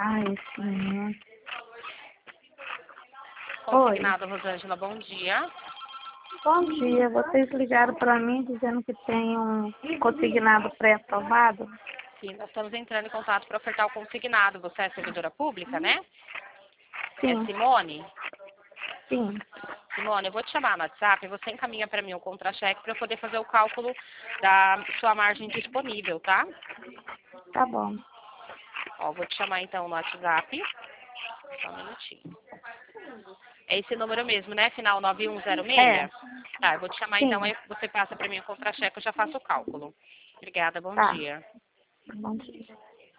Ai, sim. Consignado, Rosângela, bom dia. Bom dia. Vocês ligaram para mim dizendo que tem um consignado pré-aprovado? Sim, nós estamos entrando em contato para ofertar o consignado. Você é servidora pública, né? É Sim, Simone? sim. Simone, eu vou te chamar no WhatsApp e você encaminha para mim o contra-cheque para eu poder fazer o cálculo da sua margem disponível, tá? Tá bom. Ó, vou te chamar então no WhatsApp. Só um minutinho. É esse número mesmo, né? Final 9106? É, Tá, eu vou te chamar então, sim. aí você passa para mim o contra-cheque, eu já faço o cálculo. Obrigada, bom Tá. dia. Bom dia.